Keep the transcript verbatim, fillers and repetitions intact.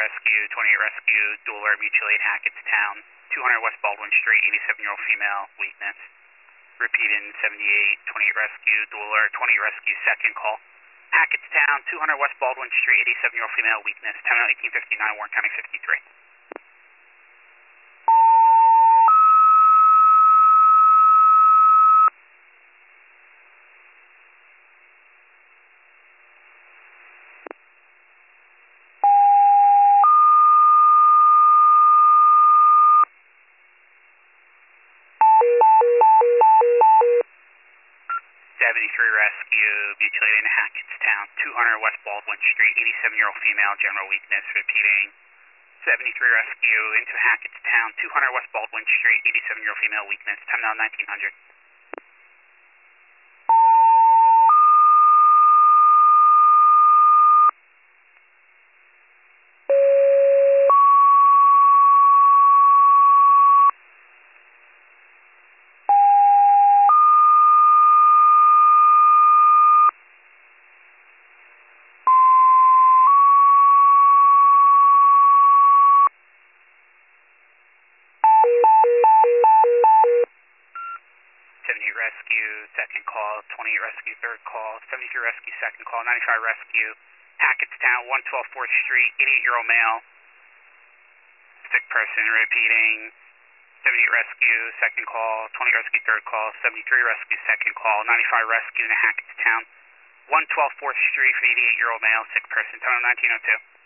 Rescue, twenty-eight Rescue, dual alert, mutual aid, Hackettstown, two hundred West Baldwin Street, eighty-seven-year-old female, weakness. Repeat in seventy-eight, twenty-eight Rescue, dual alert, twenty-eight Rescue, second call. Hackettstown, two hundred West Baldwin Street, eighty-seven-year-old female, weakness. Terminal eighteen fifty-nine, Warren County fifty-three. seventy-three Rescue, mutual aid in Hackettstown, two hundred West Baldwin Street, eighty-seven-year-old female, general weakness. Repeating, seventy-three Rescue into Hackettstown, two hundred West Baldwin Street, eighty-seven-year-old female, weakness. Time now nineteen hundred. seventy-eight Rescue, second call, twenty-eight Rescue, third call, seventy-three Rescue, second call, ninety-five Rescue, Hackettstown, one twelve fourth Street, eighty-eight-year-old male, sick person. Repeating, seventy-eight Rescue, second call, twenty Rescue, third call, seventy-three Rescue, second call, ninety-five Rescue in Hackettstown, one twelve fourth Street, for eighty-eight-year-old male, sick person, time nineteen oh two.